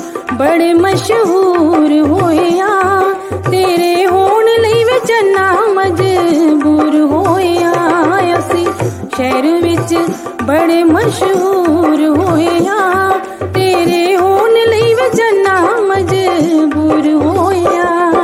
बड़े मशहूर होया, तेरे होने लई वे चन्ना मजबूर होया। असी शहर विच बड़े मशहूर होया, तेरे होने लई वे चन्ना मजबूर होया।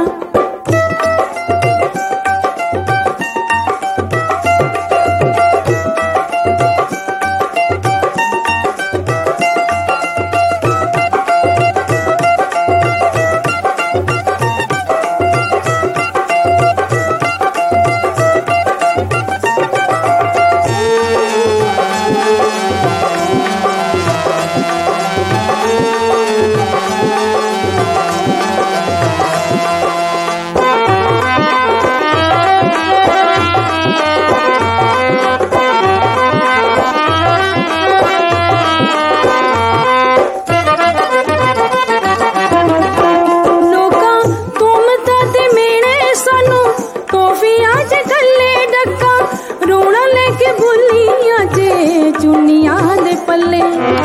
चुनिया दे पल्ले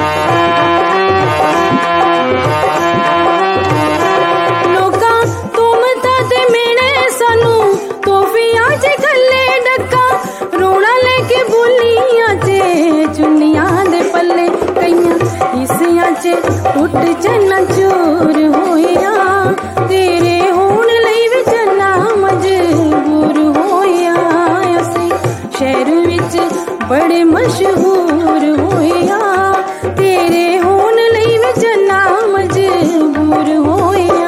लोका तुम ते मेने सानू तोहफियां च गले डक्का, रोना लेके बोलियां चे चुनिया दे पल्ले। कईयां हिस्सियां च टुट चन्ना चूर होया, तेरे होने लई वे चन्ना मजबूर होया। असी शहर विच बड़े मशहूर होया, तेरे होने लई वे चन्ना मजबूर होया।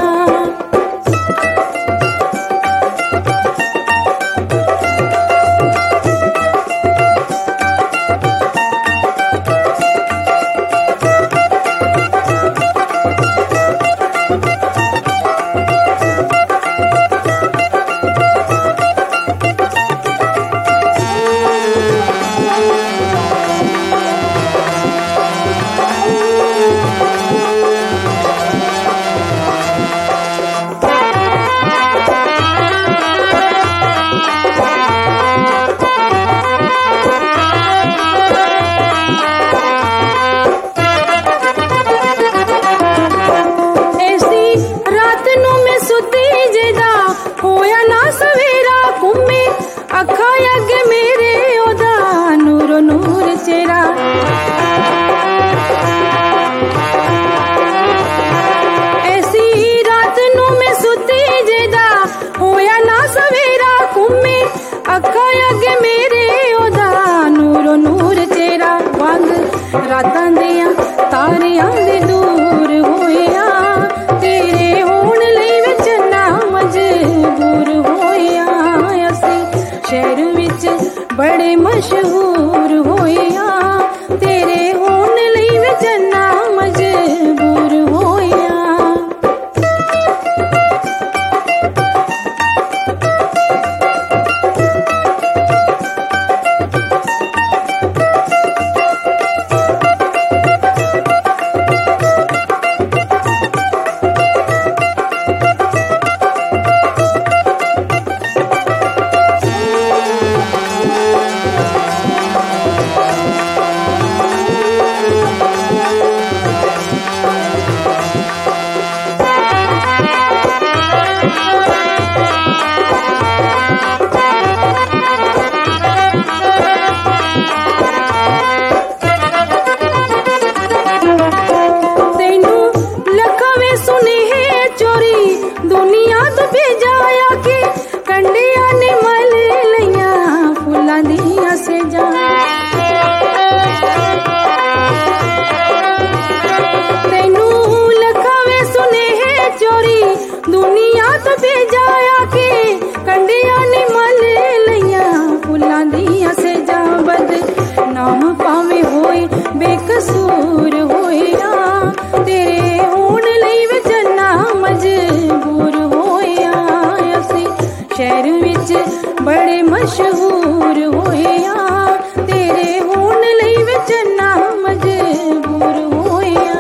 रातां दियां तारियां दे दूर होया, तेरे होने लई वे चन्ना मजबूर होया। असी शहर विच बड़े मशहूर होया, तेरे होने लई वे चन्ना मजबूर होया। बेकसूर होया, तेरे होने लई वे चन्ना मजबूर होया। असी शहर विच बड़े मशहूर होया, तेरे होने लई वे चन्ना मजबूर होया।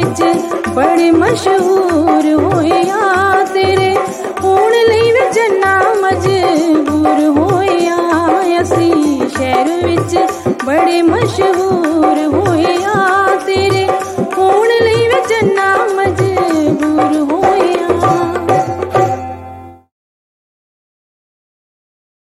विच बड़े मशहूर होया।